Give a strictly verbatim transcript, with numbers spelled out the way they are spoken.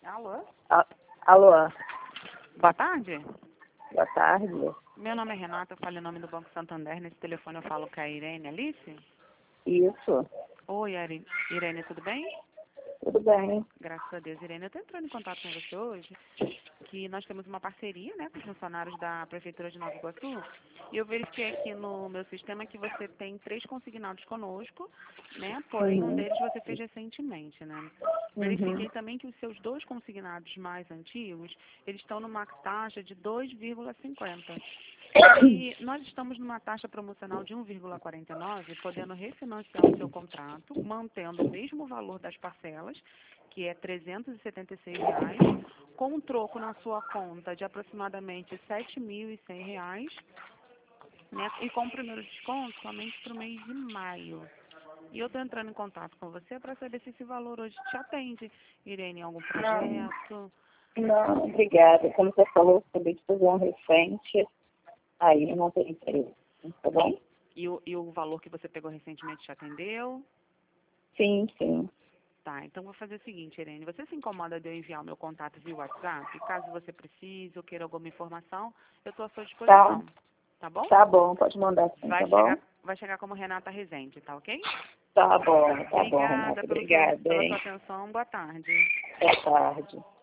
Alô? A- Alô, Boa tarde. boa tarde. Meu nome é Renata, eu falo em nome do Banco Santander. Nesse telefone eu falo com a Irene Alice. Isso, Oi, Irene, Irene, tudo bem? tudo bem. Graças a Deus, Irene. Eu estou entrando em contato com você hoje, que nós temos uma parceria, né, com os funcionários da Prefeitura de Nova Iguaçu, e eu verifiquei aqui no meu sistema que você tem três consignados conosco, né, porém um Uhum. deles você fez recentemente, né. Verifiquei Uhum. também que os seus dois consignados mais antigos, eles estão numa taxa de dois vírgula cinquenta. E nós estamos numa taxa promocional de um vírgula quarenta e nove, podendo refinanciar o seu contrato, mantendo o mesmo valor das parcelas, que é trezentos e setenta e seis reais, com um troco na sua conta de aproximadamente sete mil e cem reais, né, e com o primeiro desconto somente para o mês de maio. E eu estou entrando em contato com você para saber se esse valor hoje te atende, Irene, em algum Não, projeto. não, obrigada. Como você falou, você acabei de fazer um recente, aí não tem interesse, tá bom? E o, e o valor que você pegou recentemente te atendeu? Sim, sim. Tá, então vou fazer o seguinte, Irene. Você se incomoda de eu enviar o meu contato via WhatsApp? Caso você precise ou queira alguma informação, eu estou à sua Tá, disposição. Tá bom? tá bom, pode mandar sim, Vai tá bom? chegar, vai chegar como Renata Rezende, tá ok? Tá bom, tá bom, Obrigada Renata. pelo seu, Obrigada, pela hein? sua atenção. Boa tarde. Boa tarde.